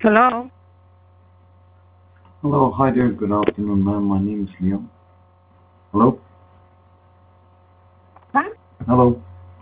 Hello? Hello, hi there, good afternoon, ma'am. My name is Liam. Hello? Huh? Hello.